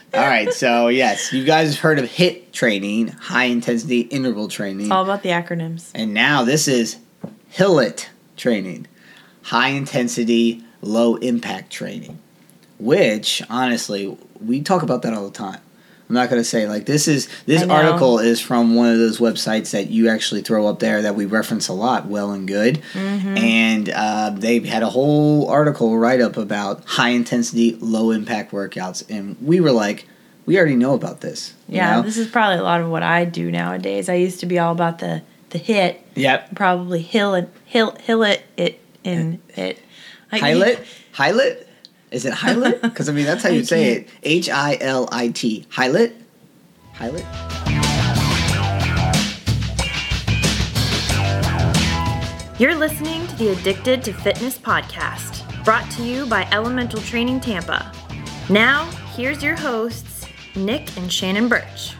All right, so yes, you guys have heard of HIIT training, high intensity interval training. It's all about the acronyms. And now this is HILIT training, high intensity, low impact training, which honestly, we talk about that all the time. I'm not going to say this article is from one of those websites that you actually throw up there that we reference a lot, Well and Good. Mm-hmm. And they've had a whole article write up about high intensity, low impact workouts. And we were like, we already know about this. Yeah, you know? This is probably a lot of what I do nowadays. I used to be all about the hit. Yep. Probably hill it in it. Highlit? Is it Highlit? Because, I mean, that's how you say it. Hilit. Highlit? Highlit? You're listening to the Addicted to Fitness podcast, brought to you by Elemental Training Tampa. Now, here's your hosts, Nick and Shannon Birch.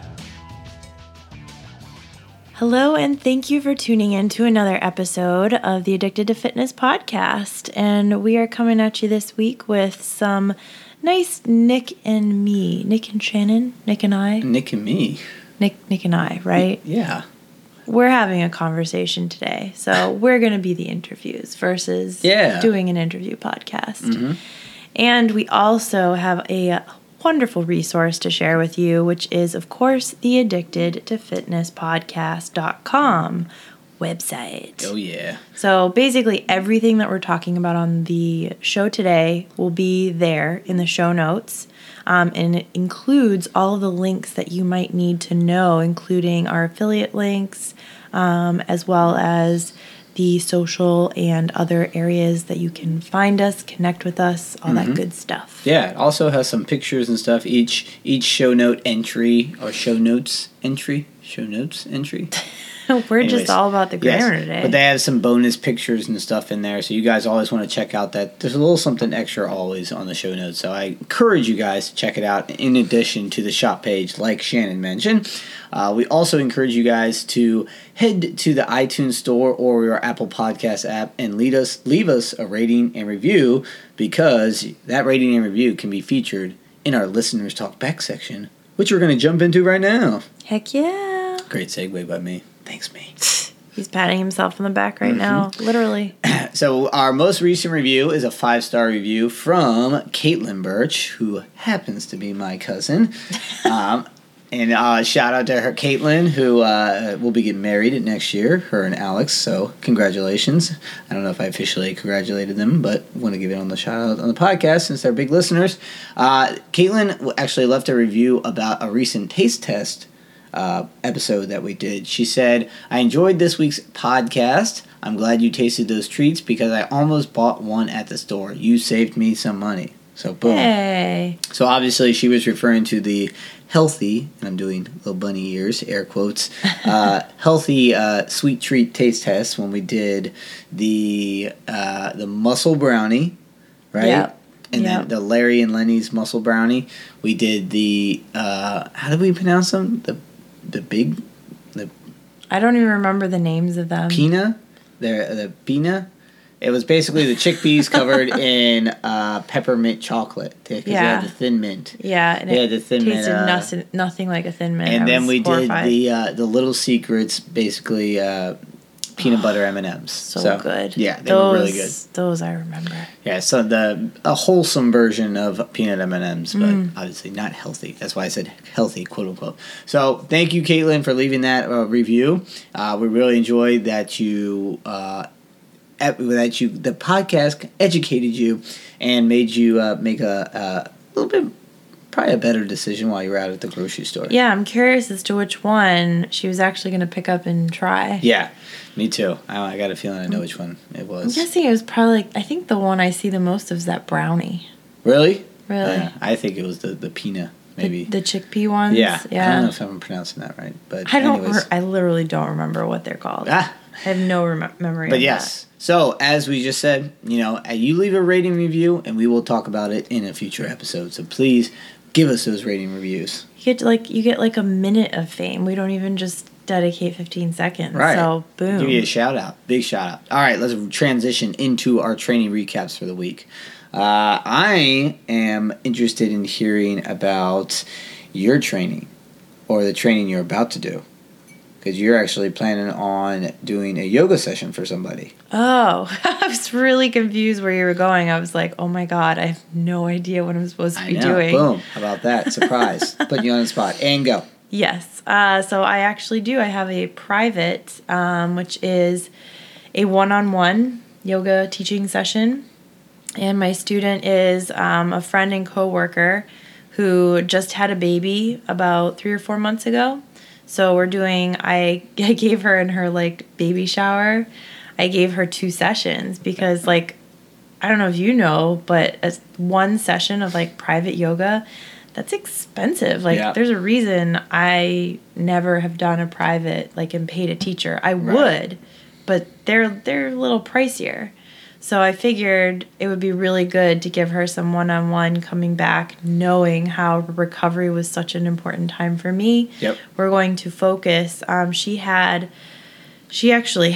Hello, and thank you for tuning in to another episode of the Addicted to Fitness podcast. And we are coming at you this week with some nice Nick and me. Nick and Shannon, Nick and I. Nick and me. Nick and I, right? Yeah. We're having a conversation today. So we're going to be the interviews versus doing an interview podcast. Mm-hmm. And we also have a wonderful resource to share with you, which is, of course, the Addicted to Fitness Podcast.com website. Oh, yeah. So basically everything that we're talking about on the show today will be there in the show notes. And it includes all of the links that you might need to know, including our affiliate links, as well as the social and other areas that you can find us, connect with us, all that good stuff. Yeah, it also has some pictures and stuff. Each show note entry or show notes entry. We're just all about the grammar today. But they have some bonus pictures and stuff in there, so you guys always want to check out that. There's a little something extra always on the show notes, so I encourage you guys to check it out in addition to the shop page like Shannon mentioned. We also encourage you guys to head to the iTunes store or your Apple Podcast app and leave us a rating and review, because that rating and review can be featured in our Listeners Talk Back section, which we're going to jump into right now. Heck yeah. Great segue by me. Thanks, me. He's patting himself on the back right now, literally. So our most recent review is a 5-star review from Caitlin Birch, who happens to be my cousin. And shout out to her, Caitlin, who will be getting married next year, her and Alex. So congratulations. I don't know if I officially congratulated them, but want to give it on the shout out on the podcast since they're big listeners. Caitlin actually left a review about a recent taste test episode that we did. She said, I enjoyed this week's podcast. I'm glad you tasted those treats because I almost bought one at the store. You saved me some money. So boom. Hey. So obviously she was referring to the healthy, and I'm doing little bunny ears, air quotes, healthy sweet treat taste test when we did the Muscle Brownie, right? Yep. And then the Larry and Lenny's Muscle Brownie. We did the, how did we pronounce them? I don't even remember the names of them. Pina? The Pina? It was basically the chickpeas covered in peppermint chocolate. Because they had the thin mint. Yeah, and it the thin tasted nothing like a thin mint. And then we did the Little Secrets, basically peanut butter M&Ms. So good. Yeah, they were really good. Those I remember. Yeah, so a wholesome version of peanut M&Ms, but obviously not healthy. That's why I said healthy, quote unquote. So thank you, Caitlin, for leaving that review. We really enjoyed that the podcast educated you and made you make a little bit, probably a better decision while you were out at the grocery store. Yeah, I'm curious as to which one she was actually going to pick up and try. Yeah, me too. I got a feeling I know which one it was. I'm guessing it was probably, I think the one I see the most of is that brownie. Really? Really? I think it was the peanut, maybe. The chickpea ones? Yeah. I don't know if I'm pronouncing that right, but I literally don't remember what they're called. I have no memory of yes. So, as we just said, you leave a rating review, and we will talk about it in a future episode. So please give us those rating reviews. You get like a minute of fame. We don't even just dedicate 15 seconds. Right. So, boom. Give you a shout out. Big shout out. All right, let's transition into our training recaps for the week. I am interested in hearing about your training or the training you're about to do. Because you're actually planning on doing a yoga session for somebody. Oh, I was really confused where you were going. I was like, oh my God, I have no idea what I'm supposed to be doing. Boom. How about that? Surprise. Put you on the spot. And go. Yes. So I actually do. I have a private, which is a one-on-one yoga teaching session. And my student is a friend and coworker who just had a baby about 3 or 4 months ago. So I gave her in her baby shower, I gave her 2 sessions because I don't know if you know, but one session of private yoga, that's expensive. There's a reason I never have done a private and paid a teacher. I would, but they're a little pricier. So I figured it would be really good to give her some one-on-one coming back, knowing how recovery was such an important time for me. Yep. We're going to focus. She actually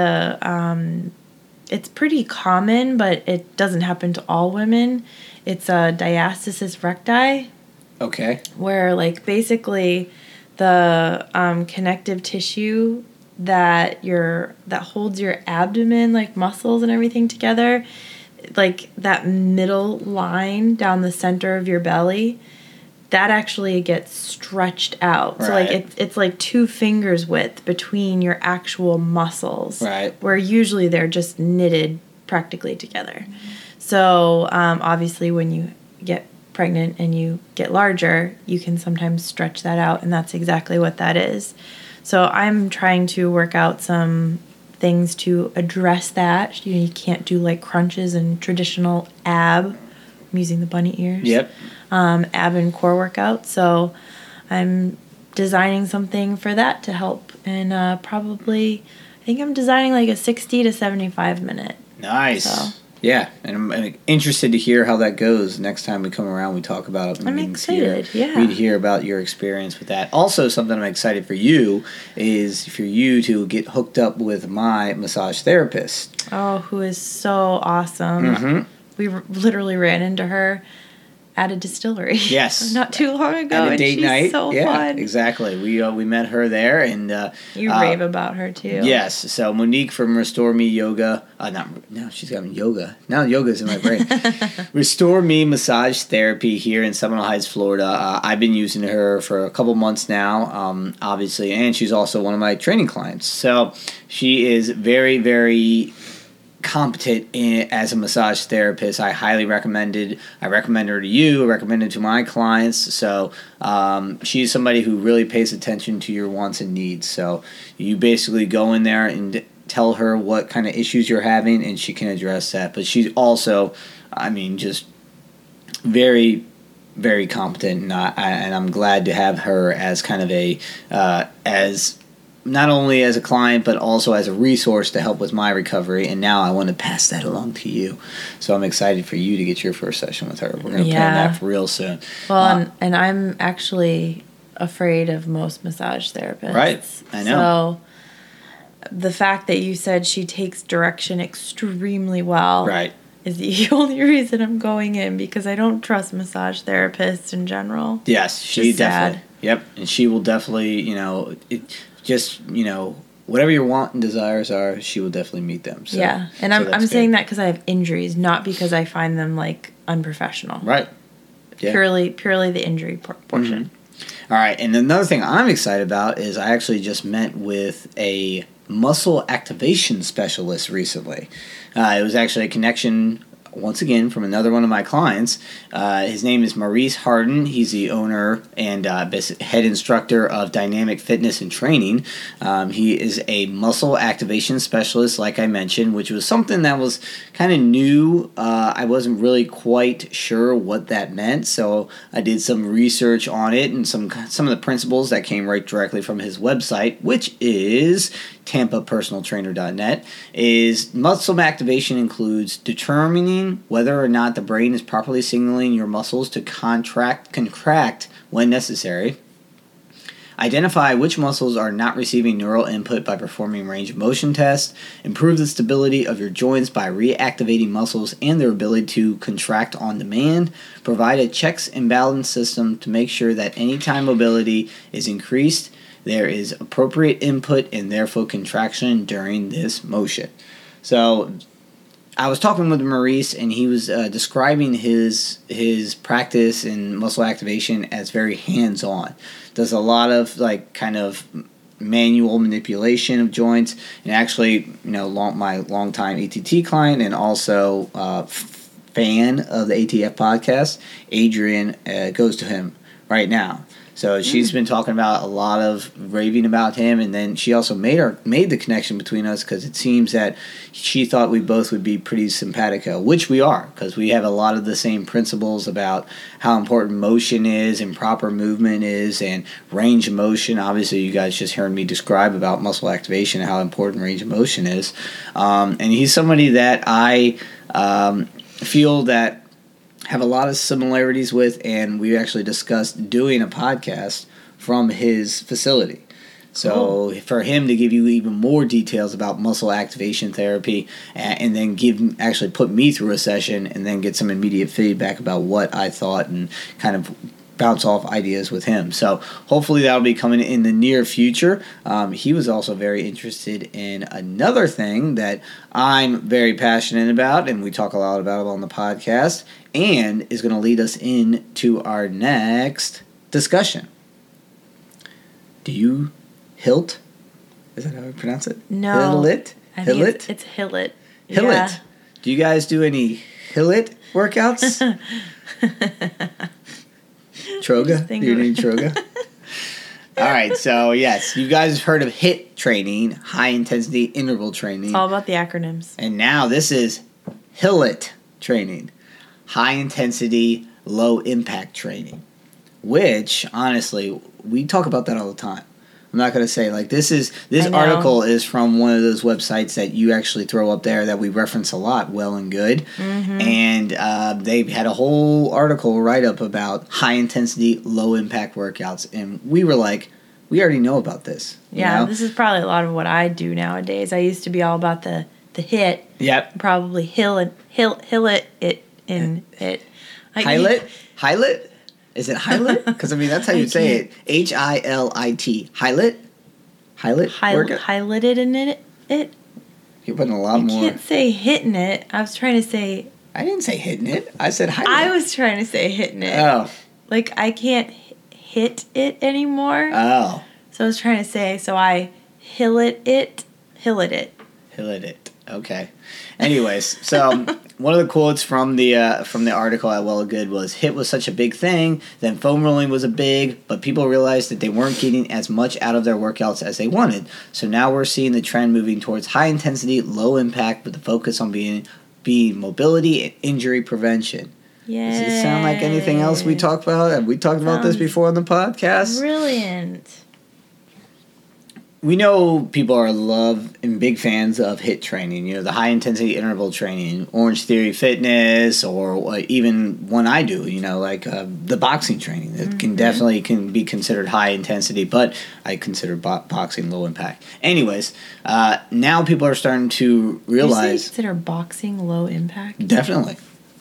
had it's pretty common, but it doesn't happen to all women. It's a diastasis recti. Okay. Where basically the connective tissue that holds your abdomen, muscles and everything together, that middle line down the center of your belly, that actually gets stretched out. Right. So it's 2 fingers width between your actual muscles. Right. Where usually they're just knitted practically together. So obviously when you get pregnant and you get larger, you can sometimes stretch that out, and that's exactly what that is. So I'm trying to work out some things to address that. You can't do crunches and traditional ab. I'm using the bunny ears. Yep. Ab and core workout. So I'm designing something for that to help. And I think I'm designing a 60 to 75 minute. Nice. So. Yeah, and I'm interested to hear how that goes next time we come around. We talk about it. I'm excited, yeah. We'd hear about your experience with that. Also, something I'm excited for you is for you to get hooked up with my massage therapist. Oh, who is so awesome. Mm-hmm. We literally ran into her at a distillery. Yes. Not too long ago. At a date and she's night. So yeah, fun. Exactly. We met her there, and you rave about her too. Yes. So Monique from Restore Me Yoga. Now she's got yoga. Now yoga's in my brain. Restore Me Massage Therapy here in Seminole Heights, Florida. I've been using her for a couple months now, obviously, and she's also one of my training clients. So she is very, very competent as a massage therapist. I highly recommend her to you. I recommend it to my clients. So she's somebody who really pays attention to your wants and needs. So you basically go in there and tell her what kind of issues you're having, and she can address that. But she's also, just very, very competent, and I'm glad to have her as kind of as not only as a client, but also as a resource to help with my recovery. And now I want to pass that along to you. So I'm excited for you to get your first session with her. We're going to plan that for real soon. Well, and I'm actually afraid of most massage therapists. Right. I know. So the fact that you said she takes direction extremely well. Right. Is the only reason I'm going in, because I don't trust massage therapists in general. Yes, she definitely. Sad. Yep. And she will definitely, whatever your want and desires are, she will definitely meet them. So, yeah, and I'm saying that because I have injuries, not because I find them unprofessional. Right. Yeah. Purely the injury portion. Mm-hmm. All right, and another thing I'm excited about is I actually just met with a muscle activation specialist recently. It was actually a connection, once again, from another one of my clients. His name is Maurice Harden. He's the owner and head instructor of Dynamic Fitness and Training. He is a muscle activation specialist, like I mentioned, which was something that was kind of new. I wasn't really quite sure what that meant, so I did some research on it and some of the principles that came right directly from his website, which is TampaPersonalTrainer.net. Is muscle activation includes determining whether or not the brain is properly signaling your muscles to contract when necessary, identify which muscles are not receiving neural input by performing range of motion tests, improve the stability of your joints by reactivating muscles and their ability to contract on demand, provide a checks and balance system to make sure that anytime mobility is increased, there is appropriate input and therefore contraction during this motion. So I was talking with Maurice, and he was describing his practice in muscle activation as very hands-on. Does a lot of kind of manual manipulation of joints, and actually, my longtime ATT client and also fan of the ATF podcast, Adrian, goes to him right now. So she's been talking about a lot of raving about him, and then she also made the connection between us because it seems that she thought we both would be pretty simpatico, which we are, because we have a lot of the same principles about how important motion is and proper movement is and range of motion. Obviously, you guys just heard me describe about muscle activation and how important range of motion is. And he's somebody that I feel that have a lot of similarities with, and we actually discussed doing a podcast from his facility. So for him to give you even more details about muscle activation therapy and then actually put me through a session and then get some immediate feedback about what I thought and kind of bounce off ideas with him. So hopefully that'll be coming in the near future. He was also very interested in another thing that I'm very passionate about, and we talk a lot about it on the podcast, and is going to lead us into our next discussion. Do you hilt? Is that how I pronounce it? No. Hillit? I think it's Hillit. Hillit. Yeah. Do you guys do any Hillit workouts? Troga? Do you need Troga? All right, so yes, you guys have heard of HIIT training, high intensity interval training. It's all about the acronyms. And now this is Hillit training, high intensity, low impact training, which honestly, we talk about that all the time. I'm not going to say this article is from one of those websites that you actually throw up there that we reference a lot, Well and Good. Mm-hmm. And they've had a whole article write-up about high-intensity, low-impact workouts. And we were like, we already know about this. Yeah, this is probably a lot of what I do nowadays. I used to be all about the HIIT. Yep. Probably hill it in it. Highlit? Is it Highlit? Because, that's how you say it. Hilit. Hilit? Highlighted in it? You're putting a lot more. I can't say hitting it. I was trying to say... I didn't say hitting it. I said highlit. I was trying to say hitting it. Oh. I can't hit it anymore. Oh. So I was trying to say, so I hillit it. Hillit it. Okay. Anyways, so one of the quotes from the article at Well and Good was, HIIT was such a big thing, then foam rolling was but people realized that they weren't getting as much out of their workouts as they wanted. So now we're seeing the trend moving towards high intensity, low impact with the focus on being mobility and injury prevention. Yay. Does it sound like anything else we talked about? Have we talked about this before on the podcast? Brilliant. We know people are and big fans of HIIT training, the high intensity interval training, Orange Theory Fitness, or even one I do, the boxing training that can be considered high intensity, but I consider boxing low impact. Anyways, now people are starting to realize. You consider boxing low impact? Definitely.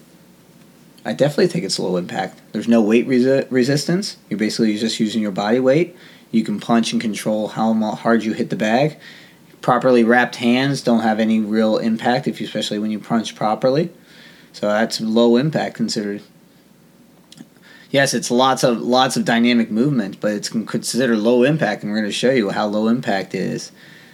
I definitely think it's low impact. There's no weight resistance. You're basically just using your body weight. You can punch and control how hard you hit the bag. Properly wrapped hands don't have any real impact, especially when you punch properly. So that's low impact considered. Yes, it's lots of dynamic movement, but it's considered low impact, and we're going to show you how low impact is.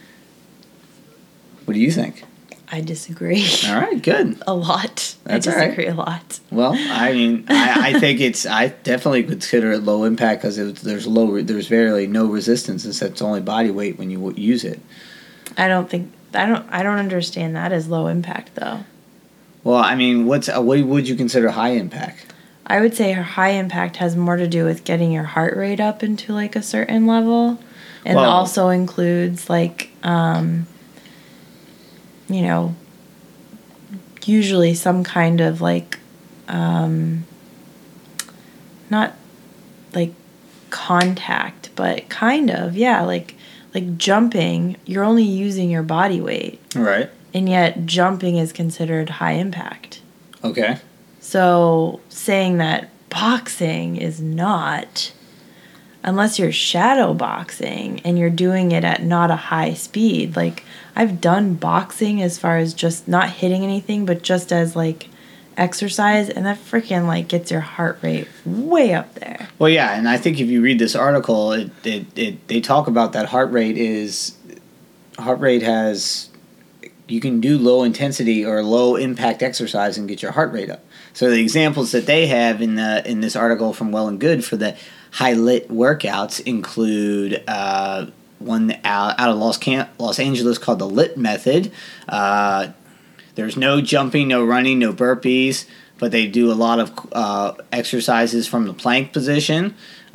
What do you think? I disagree. All right, good. A lot. That's I disagree a lot. Well, I think I definitely consider it low impact because there's very no resistance, since it's only body weight when you use it. I don't understand that as low impact though. Well, what would you consider high impact? I would say high impact has more to do with getting your heart rate up into a certain level, and also includes usually some kind of not contact, but kind of, yeah, like jumping, you're only using your body weight. Right. And yet jumping is considered high impact. Okay. So saying that boxing is not, unless you're shadow boxing and you're doing it at not a high speed. Like, I've done boxing as far as just not hitting anything, but just as like exercise, and that freaking like gets your heart rate way up there. Well, yeah, and I think if you read this article, they talk about that heart rate has, you can do low intensity or low impact exercise and get your heart rate up. So the examples that they have in this article from Well and Good for the high lit workouts include one out of Los Angeles called the LIT method. There's no jumping, no running, no burpees, but they do a lot of exercises from the plank position.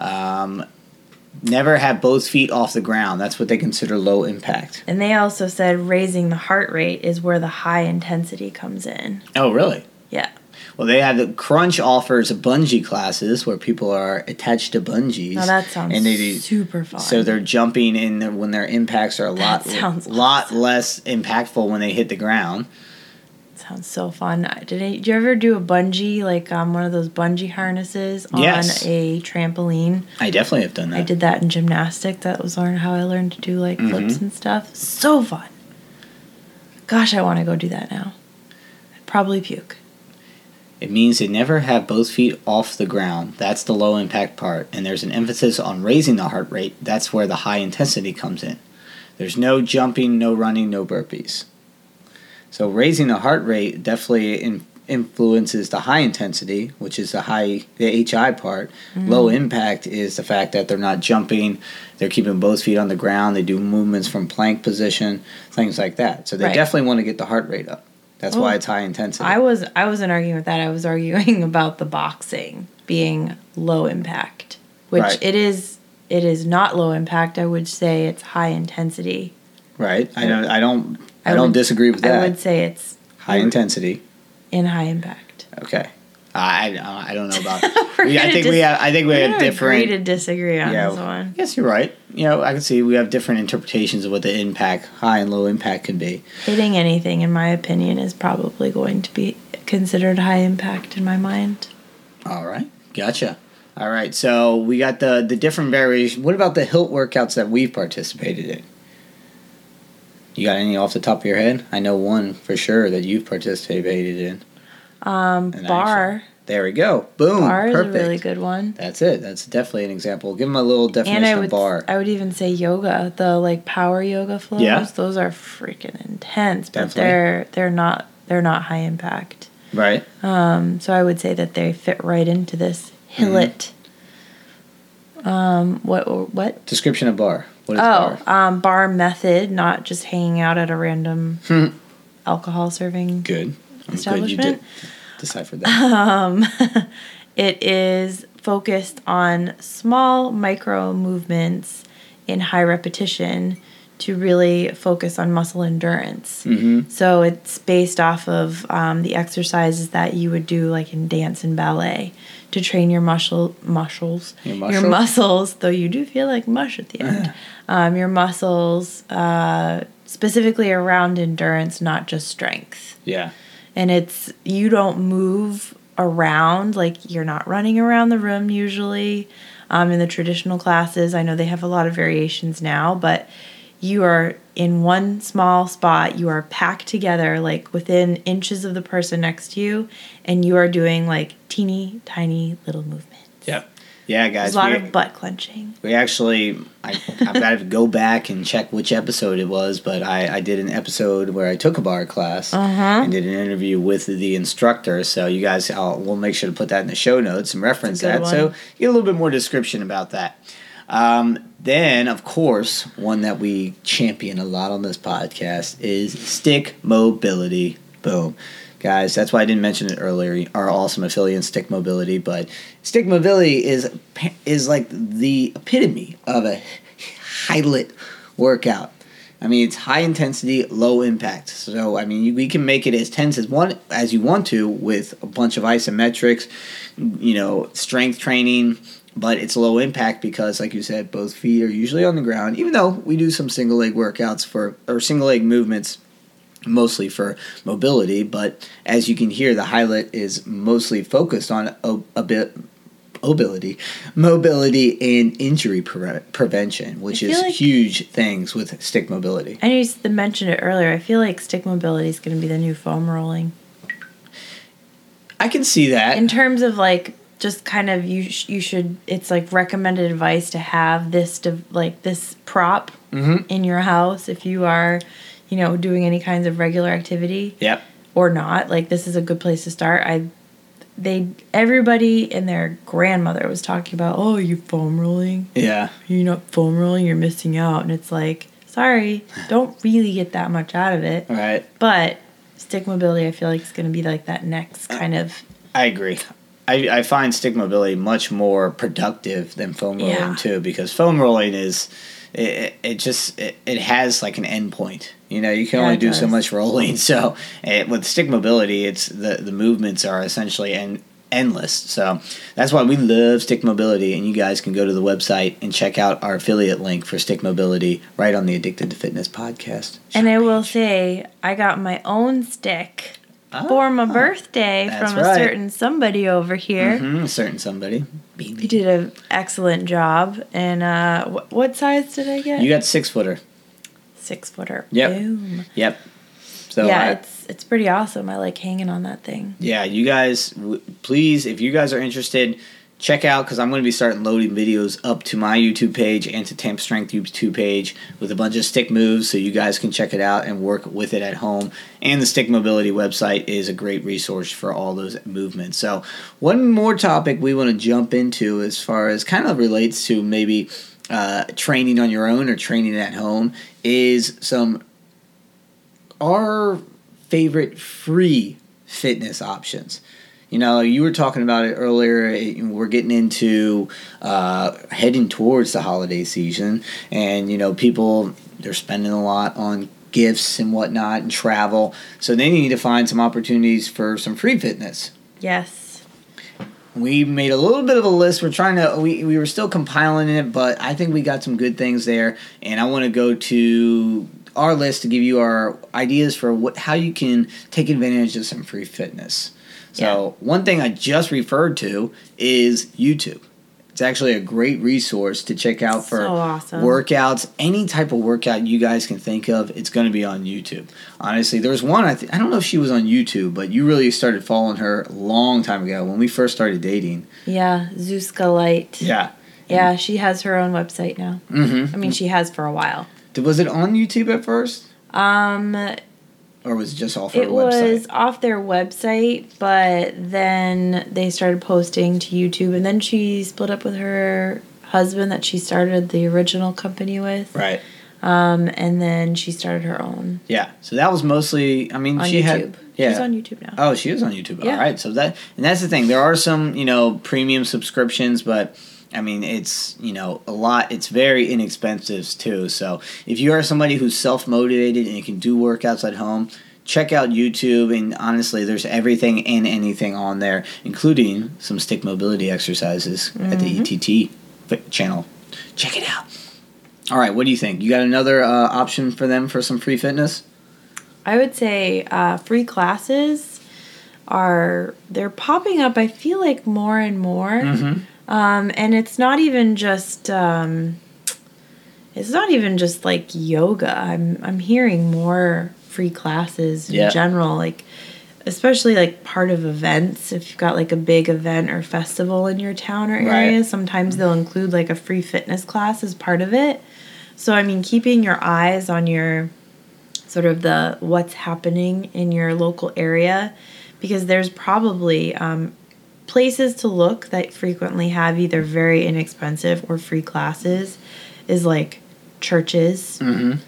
Never have both feet off the ground. That's what they consider low impact. And they also said raising the heart rate is where the high intensity comes in. Oh, really? Yeah. Well, they have the Crunch offers bungee classes where people are attached to bungees. Now that sounds super fun. So they're jumping in when their impacts are a lot less impactful when they hit the ground. Sounds so fun. Did you ever do a bungee, like one of those bungee harnesses on a trampoline? I definitely have done that. I did that in gymnastics. That was how I learned to do like flips and stuff. So fun. Gosh, I want to go do that now. I'd probably puke. It means they never have both feet off the ground. That's the low impact part. And there's an emphasis on raising the heart rate. That's where the high intensity comes in. There's no jumping, no running, no burpees. So raising the heart rate definitely influences the high intensity, which is the HI part. Low impact is the fact that they're not jumping, they're keeping both feet on the ground, they do movements from plank position, things like that. So they definitely want to get the heart rate up. That's why it's high intensity. I wasn't arguing with that. I was arguing about the boxing being low impact, which it is not low impact. I would say it's high intensity. Right. I don't disagree with that. I would say it's high intensity in high impact. Okay. I don't know about. I think we have different. Agree to disagree on this one. Yes, you're right. I can see we have different interpretations of what the impact, high and low impact, can be. Hitting anything, in my opinion, is probably going to be considered high impact in my mind. All right, gotcha. All right, so we got the different variations. What about the HIIT workouts that we've participated in? You got any off the top of your head? I know one for sure that you've participated in. Bar. There we go. Boom. Bar Perfect. is a really good one. That's it. That's definitely an example. Give them a little definition of bar. I would even say yoga. The power yoga flows. Yeah. Those are freaking intense, but definitely. they're not high impact. Right. So I would say that they fit right into this HIIT. What? Description of bar. What is bar? Bar method, not just hanging out at a random alcohol serving establishment. Good you deciphered that. It is focused on small micro movements in high repetition to really focus on muscle endurance. Mm-hmm. So it's based off of the exercises that you would do like in dance and ballet to train your muscles, though you do feel like mush at the end. Your muscles, specifically around endurance, not just strength. Yeah. And you don't move around, like you're not running around the room usually. In the traditional classes, I know they have a lot of variations now, but you are in one small spot, you are packed together like within inches of the person next to you, and you are doing like teeny tiny little movements. Yep. Yeah, guys. There's a lot of butt clenching. We actually, I've got to go back and check which episode it was, but I did an episode where I took a bar class and did an interview with the instructor. So you guys, we'll make sure to put that in the show notes and reference that. One. So you get a little bit more description about that. Then, of course, one that we champion a lot on this podcast is stick mobility. Boom. Guys, that's why I didn't mention it earlier, our awesome affiliate, Stick Mobility. But Stick Mobility is like the epitome of a high-lit workout. I mean, it's high intensity, low impact. So, I mean, we can make it as tense as you want to with a bunch of isometrics, strength training, But it's low impact because, like you said, both feet are usually on the ground, even though we do some single leg workouts or single leg movements mostly for mobility. But as you can hear, the highlight is mostly focused on mobility and injury prevention, which is like huge things with stick mobility. I know you mentioned it earlier. I feel like stick mobility is going to be the new foam rolling. I can see that. In terms of like just kind of you should, it's like recommended advice to have this this prop in your house if you are, doing any kinds of regular activity. Yep. Or not. Like this is a good place to start. Everybody and their grandmother was talking about, oh, you foam rolling? Yeah. You're not foam rolling, you're missing out. And it's like, sorry, don't really get that much out of it. Right. But stick mobility, I feel like, is going to be like that next kind of... I agree. I find stick mobility much more productive than foam rolling too, because foam rolling is... It has like an end point. You can only do so much rolling. So with stick mobility, it's the movements are essentially endless. So that's why we love stick mobility. And you guys can go to the website and check out our affiliate link for stick mobility right on the Addicted to Fitness podcast. And I will say, I got my own stick for my birthday from a certain somebody over here. A certain somebody. He did an excellent job. And what size did I get? You got 6-footer. 6-footer. Yep. Boom. Yep. So yeah, it's pretty awesome. I like hanging on that thing. Yeah, you guys, please, if you guys are interested, check out, because I'm going to be starting loading videos up to my YouTube page and to Tampa Strength YouTube page with a bunch of stick moves so you guys can check it out and work with it at home. And the Stick Mobility website is a great resource for all those movements. So one more topic we want to jump into as far as kind of relates to maybe training on your own or training at home is our favorite free fitness options. You were talking about it earlier. We're getting into heading towards the holiday season, and people, they're spending a lot on gifts and whatnot and travel, so they need to find some opportunities for some free fitness. Yes. We made a little bit of a list. We're trying to, we were still compiling it, but I think we got some good things there, and I want to go to our list to give you our ideas for how you can take advantage of some free fitness. So one thing I just referred to is YouTube. It's actually a great resource to check out for workouts. Any type of workout you guys can think of, it's going to be on YouTube. Honestly, there was one, I don't know if she was on YouTube, but you really started following her a long time ago when we first started dating. Yeah, Zuzka Light. Yeah. Yeah, she has her own website now. Mm-hmm. I mean, she has for a while. Was it on YouTube at first? Or was it just off her website? It was off their website, but then they started posting to YouTube, and then she split up with her husband that she started the original company with. Right. And then she started her own. Yeah. So that was mostly, on YouTube. She's on YouTube now. Oh, she is on YouTube. Yeah. All right. So that's the thing. There are some, premium subscriptions, but I mean, it's, a lot. It's very inexpensive too. So if you are somebody who's self-motivated and you can do workouts at home, check out YouTube. And honestly, there's everything and anything on there, including some stick mobility exercises at the ETT channel. Check it out. All right. What do you think? You got another option for them for some free fitness? I would say free classes they're popping up, I feel like, more and more. Mm-hmm. And it's not even just like yoga. I'm hearing more free classes in general, like especially like part of events. If you've got like a big event or festival in your town or area, sometimes they'll include like a free fitness class as part of it. So I mean, keeping your eyes on your sort of what's happening in your local area, because there's probably places to look that frequently have either very inexpensive or free classes is like churches,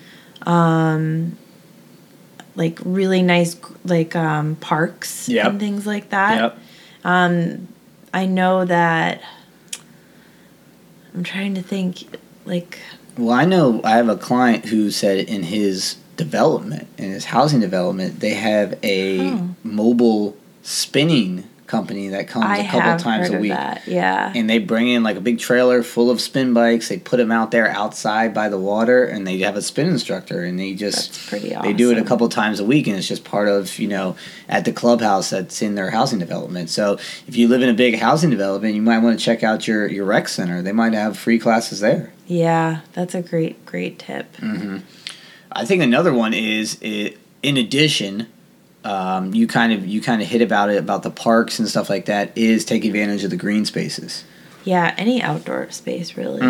like really nice like parks and things like that. I know that I'm trying to think like. Well, I know I have a client who said in his housing development, they have a mobile spinning company that comes I a couple have times heard a of week. that. Yeah. And they bring in like a big trailer full of spin bikes. They put them out there outside by the water, and they have a spin instructor, and they just That's pretty they do it a awesome. couple times a week, and it's just part of at the clubhouse that's in their housing development. So if you live in a big housing development, you might want to check out your rec center. They might have free classes there. Yeah, that's a great tip. I think another one is in addition. You kind of hit about the parks and stuff like that, is take advantage of the green spaces. Yeah, any outdoor space really.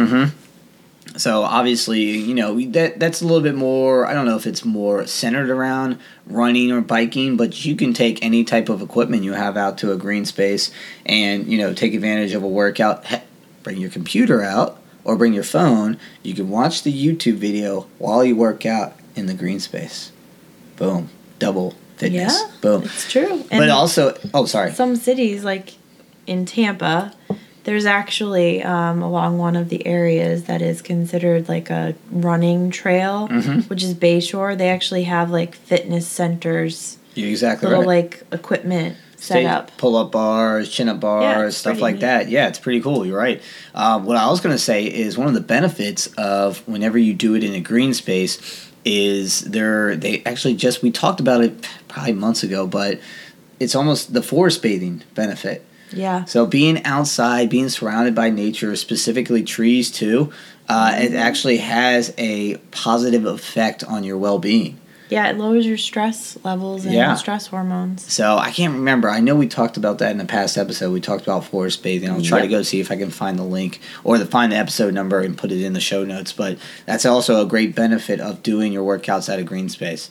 So obviously, that's a little bit more, I don't know if it's more centered around running or biking, but you can take any type of equipment you have out to a green space and, take advantage of a workout. Bring your computer out or bring your phone. You can watch the YouTube video while you work out in the green space. Boom. Double fitness. Yeah, Boom. it's true. But And also, sorry. some cities, like in Tampa, there's actually along one of the areas that is considered like a running trail, which is Bayshore. They actually have like fitness centers, You're exactly little right. like equipment set up. Pull-up bars, chin-up bars, it's stuff pretty like neat. that. Yeah, it's pretty cool. You're right. What I was going to say is one of the benefits of whenever you do it in a green space is they actually we talked about it probably months ago, but it's almost the forest bathing benefit. Yeah. So being outside, being surrounded by nature, specifically trees too, it actually has a positive effect on your well-being. Yeah, it lowers your stress levels and stress hormones. So I can't remember. I know we talked about that in the past episode. We talked about forest bathing. I'll try to go see if I can find the link or find the episode number and put it in the show notes. But that's also a great benefit of doing your workouts at a green space.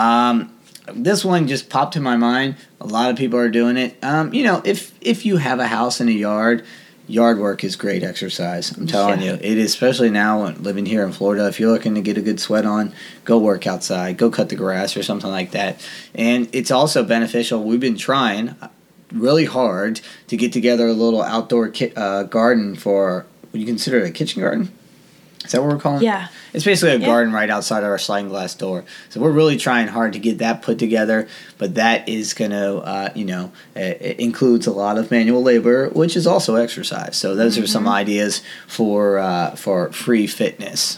This one just popped in my mind. A lot of people are doing it. If you have a house and a yard work is great exercise. I'm telling you. It is, especially now living here in Florida. If you're looking to get a good sweat on, go work outside. Go cut the grass or something like that. And it's also beneficial. We've been trying really hard to get together a little outdoor garden for, would you consider it a kitchen garden? Is that what we're calling it? Yeah. It's basically a garden right outside of our sliding glass door. So we're really trying hard to get that put together, but that is going to, it includes a lot of manual labor, which is also exercise. So those are some ideas for free fitness.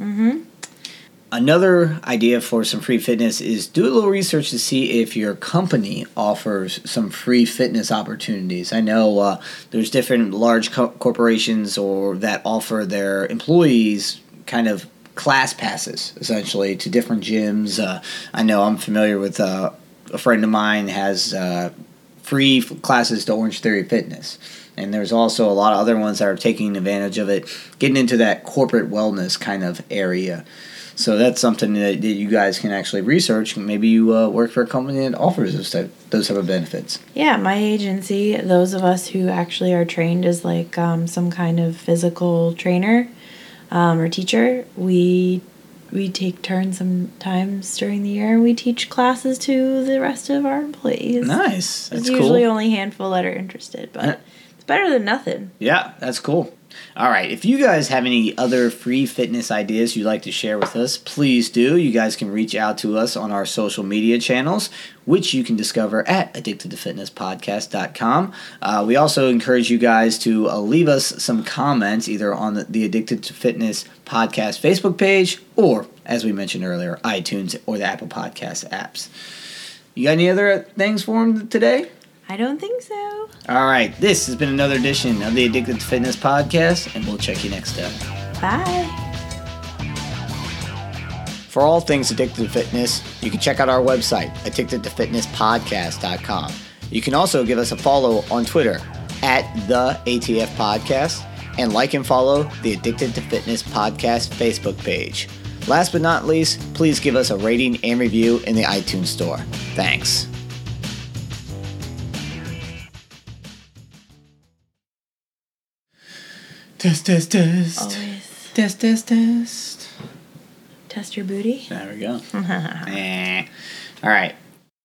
Another idea for some free fitness is do a little research to see if your company offers some free fitness opportunities. I know there's different large corporations that offer their employees kind of class passes, essentially, to different gyms. I know I'm familiar with a friend of mine has free classes to Orange Theory Fitness. And there's also a lot of other ones that are taking advantage of it, getting into that corporate wellness kind of area. So that's something that you guys can actually research. Maybe you work for a company that offers those type of benefits. Yeah, my agency, those of us who actually are trained as like some kind of physical trainer or teacher, we take turns sometimes during the year. We teach classes to the rest of our employees. Nice. That's There's cool. usually only a handful that are interested, but it's better than nothing. Yeah, that's cool. All right, if you guys have any other free fitness ideas you'd like to share with us, please do. You guys can reach out to us on our social media channels, which you can discover at addictedtofitnesspodcast.com. We also encourage you guys to leave us some comments either on the Addicted to Fitness podcast Facebook page or, as we mentioned earlier, iTunes or the Apple Podcast apps. You got any other things for them today? I don't think so. All right, this has been another edition of the Addicted to Fitness podcast, and we'll check you next time. Bye. For all things Addicted to Fitness, you can check out our website, addictedtofitnesspodcast.com. You can also give us a follow on Twitter at the ATF Podcast, and like and follow the Addicted to Fitness Podcast Facebook page. Last but not least, please give us a rating and review in the iTunes Store. Thanks. Test. Always Test. test your booty. There we go. All right.